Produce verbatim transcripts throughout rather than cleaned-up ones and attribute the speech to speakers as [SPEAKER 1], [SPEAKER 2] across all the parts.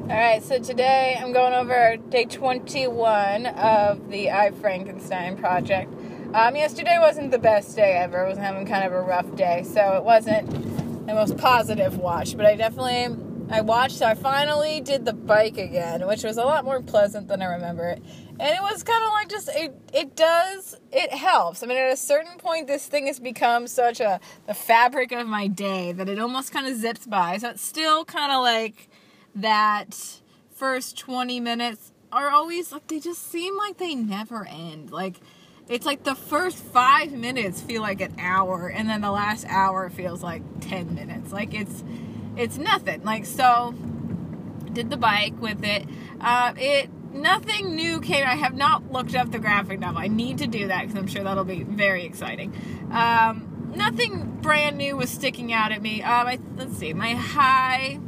[SPEAKER 1] Alright, so today I'm going over day twenty-one of the I, Frankenstein project. Um, yesterday wasn't the best day ever. I was having kind of a rough day, so it wasn't the most positive watch. But I definitely, I watched, so I finally did the bike again, which was a lot more pleasant than I remember it. And it was kind of like just, it, it does, it helps. I mean, at a certain point, this thing has become such a, the fabric of my day that it almost kind of zips by. So it's still kind of like that first twenty minutes are always, like, they just seem like they never end. Like, it's like the first five minutes feel like an hour, and then the last hour feels like ten minutes. Like, it's, it's nothing. Like, so, did the bike with it. Uh, it, nothing new came. I have not looked up the graphic novel. I need to do that, because I'm sure that'll be very exciting. Um, nothing brand new was sticking out at me. Um, I, let's see, my high...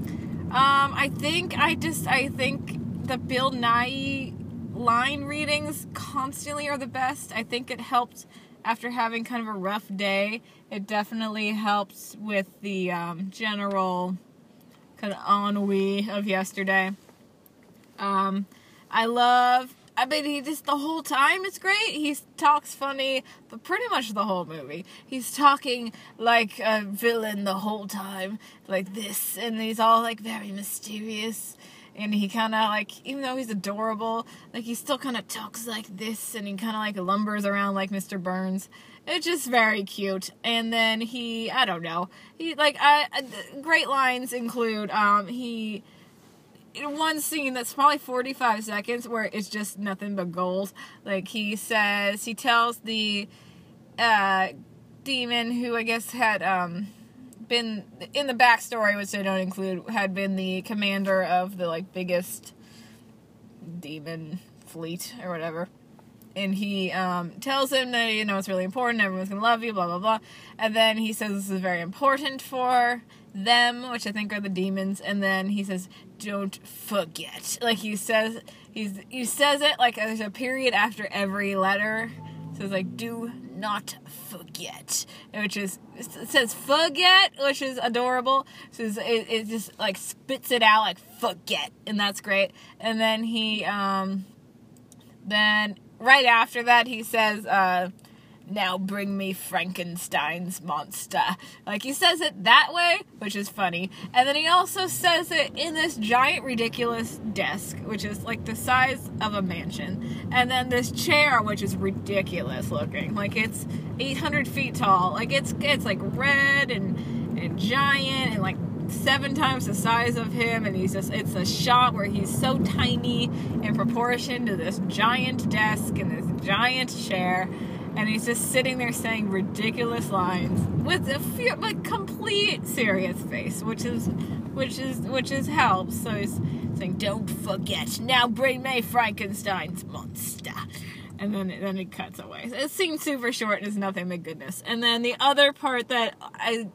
[SPEAKER 1] Um, I think I just, I think the Bill Nighy line readings constantly are the best. I think it helped after having kind of a rough day. It definitely helps with the um, general kind of ennui of yesterday. Um, I love, I mean, he just, the whole time it's great. He talks funny, but pretty much the whole movie. He's talking like a villain the whole time, like this, and he's all, like, very mysterious, and he kind of, like, even though he's adorable, like, he still kind of talks like this, and he kind of, like, lumbers around like Mister Burns. It's just very cute. And then he, I don't know, he, like, I, I great lines include, um, he... one scene that's probably forty-five seconds where it's just nothing but gold. Like, he says, he tells the uh, demon who I guess had um, been, in the backstory, which they don't include, had been the commander of the, like, biggest demon fleet or whatever. And he um, tells him that, you know, it's really important, everyone's gonna love you, blah, blah, blah. And then he says this is very important for them, which I think are the demons. And then he says, don't forget. Like, he says, he's, he says it like there's a period after every letter. So it's like, do not forget. Which is, it says forget, which is adorable. So it, it just, like, spits it out like, forget. And that's great. And then he, um, then... right after that, he says, uh, now bring me Frankenstein's monster. Like, he says it that way, which is funny. And then he also says it in this giant, ridiculous desk, which is, like, the size of a mansion. And then this chair, which is ridiculous looking. Like, it's eight hundred feet tall. Like, it's, it's like, red and, and giant and, like, seven times the size of him, and he's just, it's a shot where he's so tiny in proportion to this giant desk and this giant chair, and he's just sitting there saying ridiculous lines with a few, like, complete serious face, which is, which is, which is helps. So he's saying, don't forget, now bring me Frankenstein's monster. And then, then it cuts away. It seems super short and is nothing but goodness. And then the other part that I,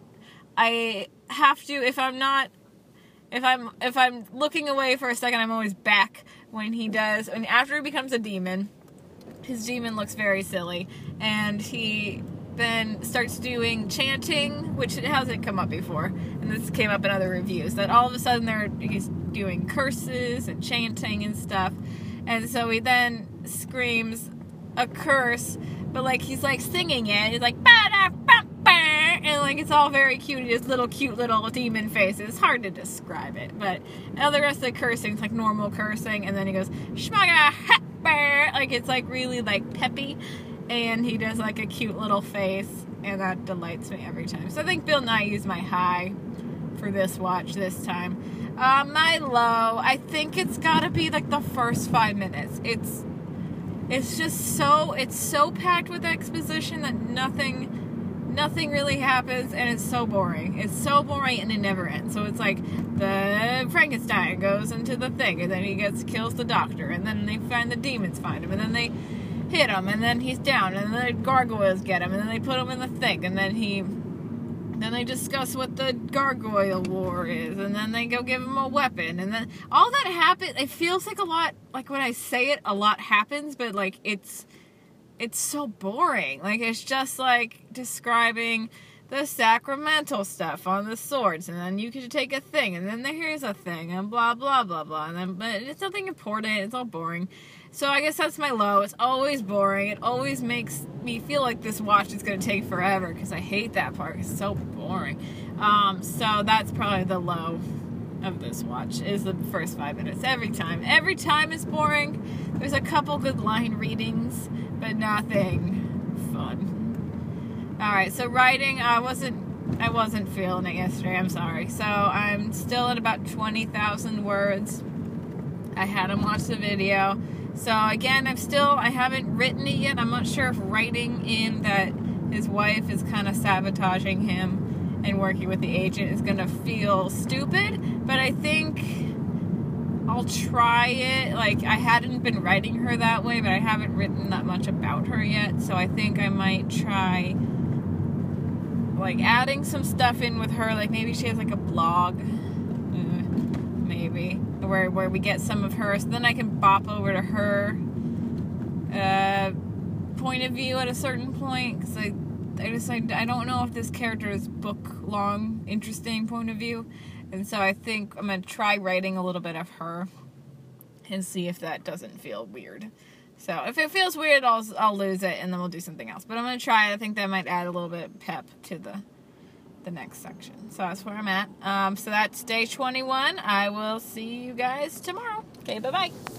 [SPEAKER 1] I have to, if I'm not, if I'm, if I'm looking away for a second, I'm always back when he does, and after he becomes a demon, his demon looks very silly, and he then starts doing chanting, which it hasn't come up before, and this came up in other reviews, that all of a sudden there, he's doing curses and chanting and stuff, and so he then screams a curse, but, like, he's, like, singing it, he's like, ba-da-ba-ba, and, like, it's all very cute, his little cute little demon face. It's hard to describe it, but all the rest of the cursing is like normal cursing, and then he goes, shmaga, ha, like, it's, like, really, like, peppy, and he does, like, a cute little face, and that delights me every time. So I think Bill Nighy is my high for this watch this time. Uh, my low, I think it's gotta be, like, the first five minutes. It's, it's just so, it's so packed with exposition that nothing... nothing really happens, and it's so boring. It's so boring, and it never ends. So it's like, the Frankenstein goes into the thing, and then he gets kills the doctor, and then they find the demons find him, and then they hit him, and then he's down, and then the gargoyles get him, and then they put him in the thing, and then he, then they discuss what the gargoyle war is, and then they go give him a weapon, and then all that happens. It feels like a lot, like when I say it, a lot happens, but, like, it's, it's so boring. Like, it's just, like, describing the sacramental stuff on the swords, and then you could take a thing, and then here's a thing, and blah, blah, blah, blah, and then, but it's nothing important, it's all boring. So I guess that's my low. It's always boring. It always makes me feel like this watch is going to take forever, because I hate that part. It's so boring. Um, so that's probably the low of this watch, is the first five minutes. Every time. Every time it's boring. There's a couple good line readings, but nothing fun. Alright, so writing, I wasn't I wasn't feeling it yesterday, I'm sorry. So I'm still at about twenty thousand words. I hadn't watched the video. So again, I'm still, I haven't written it yet. I'm not sure if writing in that his wife is kind of sabotaging him and working with the agent is going to feel stupid. But I think I'll try it. Like, I hadn't been writing her that way, but I haven't written that much about her yet. So I think I might try, like, adding some stuff in with her. Like, maybe she has, like, a blog. Uh, maybe. Where, where we get some of her. So then I can bop over to her uh, point of view at a certain point. Because I, I just, I, I don't know if this character is book-long, interesting point of view. And so I think I'm going to try writing a little bit of her and see if that doesn't feel weird. So if it feels weird, I'll, I'll lose it and then we'll do something else. But I'm going to try it. I think that might add a little bit of pep to the the next section. So that's where I'm at. Um, so that's day twenty-one. I will see you guys tomorrow. Okay, bye-bye.